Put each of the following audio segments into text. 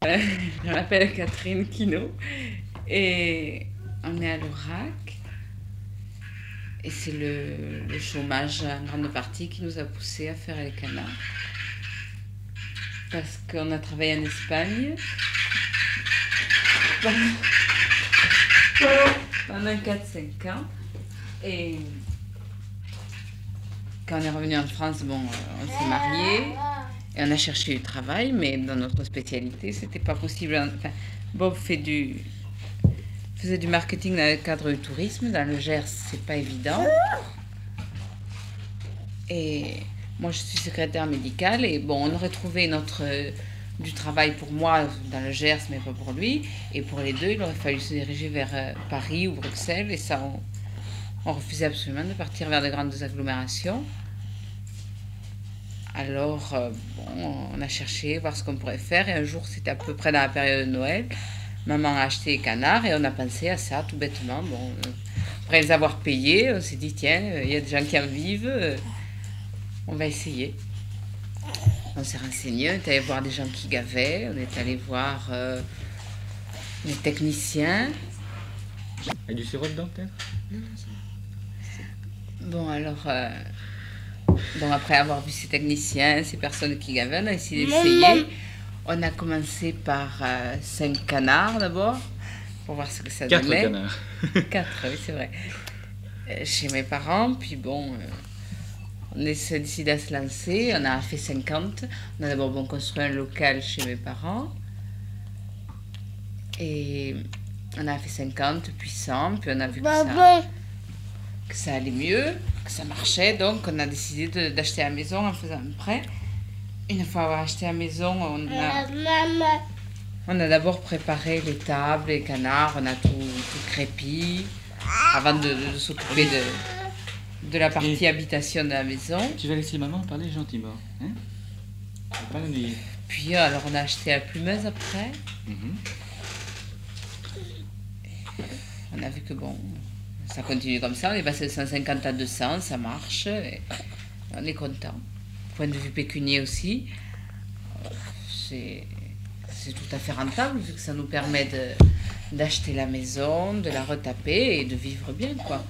Je m'appelle Catherine Quinault et on est à l'Aubrac. Et c'est le chômage en grande partie qui nous a poussé à faire les canards. Parce qu'on a travaillé en Espagne pendant 4-5 ans. Et quand on est revenu en France, bon, on s'est mariés et on a cherché du travail, mais dans notre spécialité, c'était pas possible. Enfin, Bob faisait du marketing dans le cadre du tourisme. Dans le Gers, c'est pas évident. Et moi, je suis secrétaire médicale. Et bon, on aurait trouvé du travail pour moi dans le Gers, mais pas pour lui. Et pour les deux, il aurait fallu se diriger vers Paris ou Bruxelles. Et ça, on refusait absolument de partir vers de grandes agglomérations. Alors, bon, on a cherché, voir ce qu'on pourrait faire. Et un jour, c'était à peu près dans la période de Noël. Maman a acheté les canards et on a pensé à ça tout bêtement. Bon, après les avoir payés, on s'est dit, tiens, il y a des gens qui en vivent, on va essayer. On s'est renseigné, on est allé voir des gens qui gavaient, on est allé voir les techniciens. Et du sirop dedans, peut-être? Bon, alors, bon, après avoir vu ces techniciens, ces personnes qui gavaient, on a essayé d'essayer. On a commencé par 5 canards d'abord, pour voir ce que ça 4 donnait. 4 canards. 4, oui, c'est vrai. Chez mes parents, puis bon, on s'est décidé à se lancer, on a fait 50. On a d'abord bon, construit un local chez mes parents. Et on a fait 50, puis 100, puis on a vu que ça allait mieux, que ça marchait, donc on a décidé d'acheter la maison en faisant un prêt. Une fois avoir acheté la maison, on a d'abord préparé les tables, les canards, on a tout crépi, avant de s'occuper de la partie habitation de la maison. Tu vas laisser maman parler gentiment, hein? Tu vas pas l'ennuyer. Puis alors on a acheté la plumeuse après. On a vu que bon, ça continue comme ça, on est passé de 150 à 200, ça marche, et on est content. Point de vue pécunier aussi, c'est tout à fait rentable vu que ça nous permet d'acheter la maison, de la retaper et de vivre bien, quoi.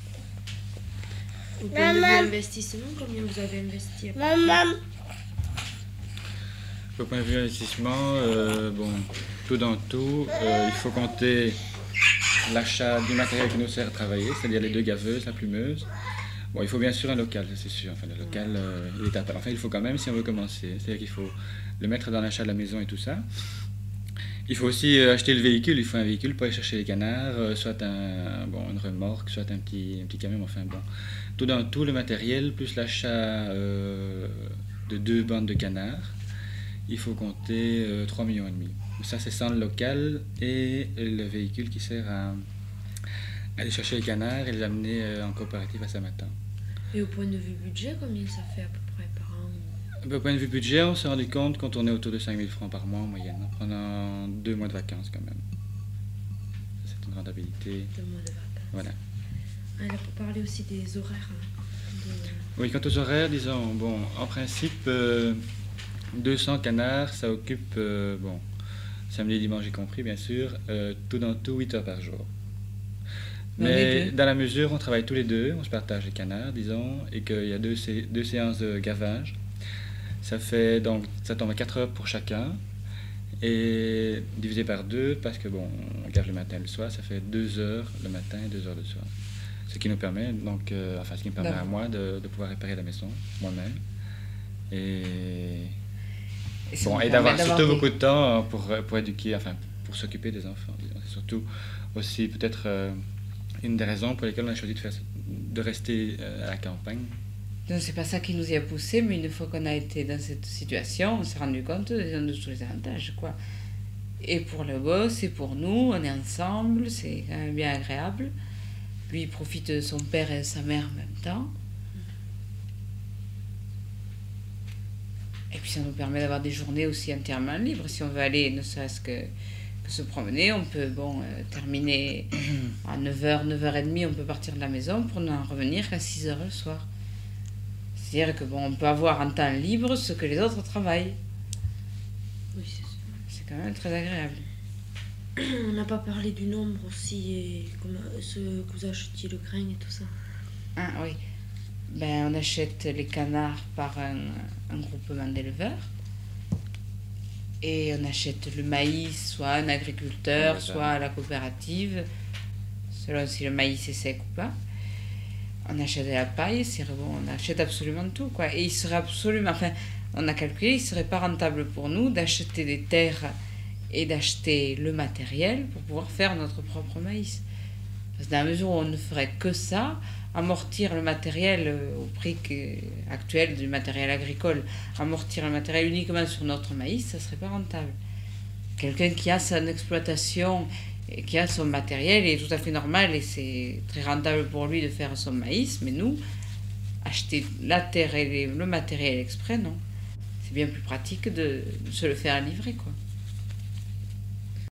Au point de vue investissement, combien vous avez investi après? Au point de vue investissement, bon, tout dans tout, il faut compter l'achat du matériel qui nous sert à travailler, c'est-à-dire les 2 gaveuses, la plumeuse. Bon, il faut bien sûr un local, c'est sûr. Enfin, le local, il est à part. Enfin, il faut quand même si on veut commencer. C'est-à-dire qu'il faut le mettre dans l'achat de la maison et tout ça. Il faut aussi acheter le véhicule. Il faut un véhicule pour aller chercher les canards, soit une remorque, soit un petit camion. Enfin, bon. Tout dans tout, le matériel, plus l'achat de 2 bandes de canards, il faut compter 3,5 millions. Ça, c'est sans le local et le véhicule qui sert à aller chercher les canards et les amener en coopérative à Saint-Martin. Et au point de vue budget, combien ça fait à peu près par an? Au point de vue budget, on s'est rendu compte qu'on tournait autour de 5 000 francs par mois en moyenne, pendant 2 mois de vacances quand même. C'est une rentabilité. 2 mois de vacances. Voilà. Alors, pour parler aussi des horaires. Oui, quant aux horaires, disons, bon, en principe, 200 canards, ça occupe, bon, samedi et dimanche y compris, bien sûr, tout dans tout 8 heures par jour. Mais dans la mesure où on travaille tous les deux, on se partage les canards, disons, et qu'il y a 2 séances de gavage, ça tombe à 4 heures pour chacun, et divisé par 2, parce que bon, on gave le matin et le soir, ça fait 2 heures le matin et 2 heures le soir. Ce qui nous permet, donc, ce qui me permet à moi de pouvoir réparer la maison moi-même, et d'avoir surtout beaucoup de temps pour éduquer, enfin, pour s'occuper des enfants. C'est surtout aussi peut-être une des raisons pour lesquelles on a choisi de rester à la campagne. C'est pas ça qui nous y a poussé, mais une fois qu'on a été dans cette situation, on s'est rendu compte de tous les avantages, quoi. Et pour le boss, et pour nous, on est ensemble, c'est quand même bien agréable. Lui, il profite de son père et de sa mère en même temps. Et puis ça nous permet d'avoir des journées aussi entièrement libres. Si on veut aller, ne serait-ce que se promener, on peut terminer à 9h, 9h30, on peut partir de la maison pour n'en revenir qu'à 6h le soir. C'est-à-dire que on peut avoir en temps libre ce que les autres travaillent. Oui, c'est sûr. C'est quand même très agréable. On n'a pas parlé du nombre aussi, et comme ce que vous achetiez le grain et tout ça. Ah oui, ben, on achète les canards par un groupement d'éleveurs. Et on achète le maïs, soit à un agriculteur, Ouais, ça. soit à la coopérative, selon si le maïs est sec ou pas. On achète de la paille, c'est bon, on achète absolument tout, quoi. Et il serait absolument, enfin, on a calculé, il serait pas rentable pour nous d'acheter des terres et d'acheter le matériel pour pouvoir faire notre propre maïs. Parce que dans la mesure où on ne ferait que ça, amortir le matériel au prix actuel du matériel agricole, amortir le matériel uniquement sur notre maïs, ça ne serait pas rentable. Quelqu'un qui a son exploitation et qui a son matériel est tout à fait normal et c'est très rentable pour lui de faire son maïs, mais nous, acheter la terre et le matériel exprès, non. C'est bien plus pratique de se le faire livrer, quoi.